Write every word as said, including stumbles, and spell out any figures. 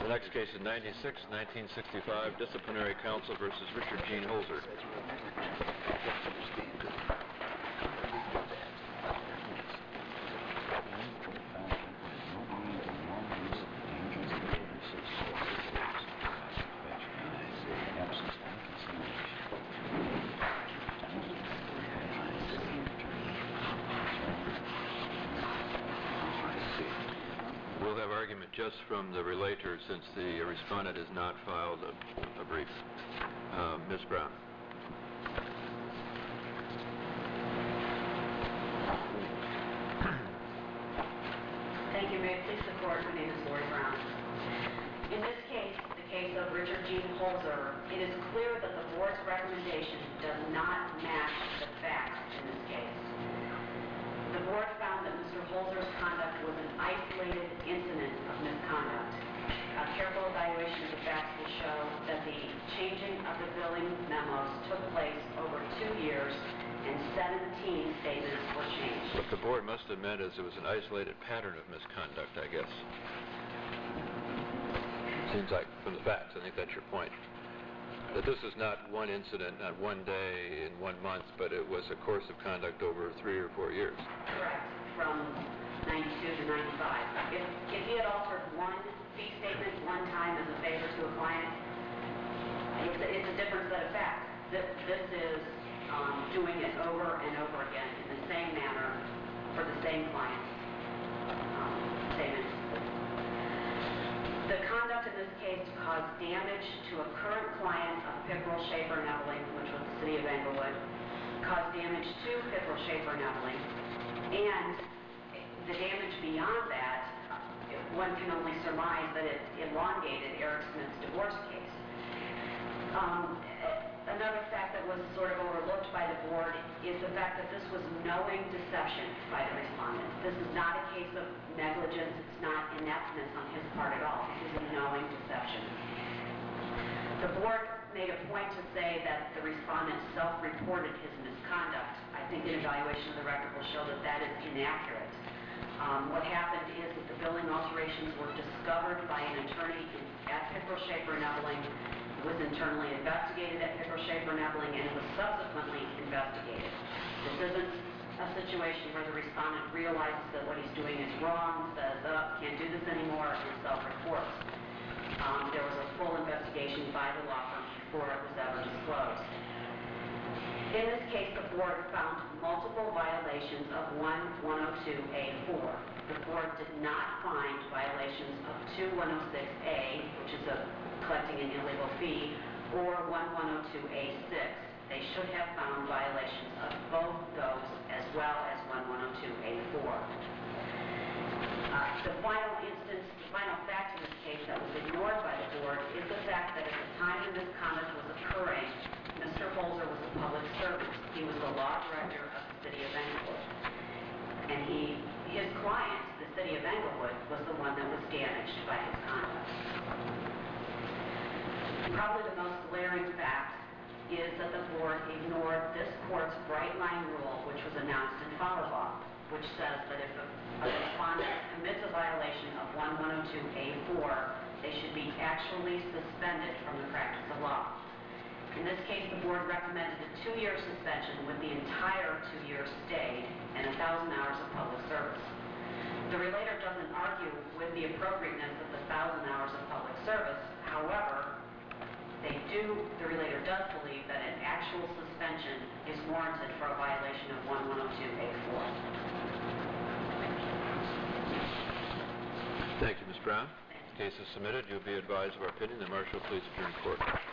The next case is ninety-six nineteen sixty-five, Disciplinary Counsel versus Richard Gene Holzer. We'll have argument just from the relator since the respondent has not filed a, a brief. Uh, Miz Brown. Thank you. May it please the court, my name is Lori Brown. In this case, the case of Richard Gene Holzer, it is clear that the board's recommendation does not match the facts in this case. The board found that Mister Holzer's conduct was an isolated incident of misconduct. A careful evaluation of the facts will show that the changing of the billing memos took place over two years and seventeen statements were changed. What the board must have meant is it was an isolated pattern of misconduct, I guess. Seems like from the facts, I think that's your point. That this is not one incident, not one day in one month, but it was a course of conduct over three or four years. Correct, from ninety-two to ninety-five. If, if he had altered one fee statement one time as a favor to a client, it's a, it's a different set of facts. This, this is um, doing it over and over again in the same manner for the same client's um, statements. The conduct in this case caused damage to a current client of Pickrell, Schaefer, and Ebeling, which was the city of Englewood, caused damage to Pickrell, Schaefer, and Ebeling, and the damage beyond that, one can only surmise that it elongated Eric Smith's divorce case. Um, another fact that was sort of overlooked by the board is the fact that this was knowing deception by the respondent. This is not a case of negligence. It's not ineptness on his part at all. This is a knowing deception. The board made a point to say that the respondent self-reported his misconduct. I think an evaluation of the record will show that that is inaccurate. Um, what happened is that the billing alterations were discovered by an attorney at Pickrell, Schaefer, and Ebeling. It was internally investigated at Pickrell, Schaefer, and Ebeling, and it was subsequently investigated. This isn't a situation where the respondent realizes that what he's doing is wrong, says, oh, can't do this anymore, and self-reports. Um, there was a full investigation by the law firm before it was ever disclosed. In this case, the board found multiple violations of one one oh two A four. The board did not find violations of two one oh six A, which is a collecting an illegal fee, or one one oh two A six. They should have found violations of both those as well as one one oh two A four. Uh, the final instance, the final fact in this case that was ignored by the board is the fact that at the time that this conduct was occurring, Mister Holzer was a public servant. He was the law director of the city of Englewood. And he, his client, the city of Englewood, was the one that was damaged by his conduct. Probably the most glaring fact is that the board ignored this court's bright line rule, which was announced in Follow-Up, which says that if a, a respondent commits a violation of one one oh two A four, they should be actually suspended from the practice of law. In this case, the board recommended a two-year suspension with the entire two years stayed and one thousand hours of public service. The relator doesn't argue with the appropriateness of the one thousand hours of public service. However, they do, the relator does believe that an actual suspension is warranted for a violation of one one oh two A four. Thank you, Miz Brown. The case is submitted. You'll be advised of our opinion. The marshal, please adjourn court.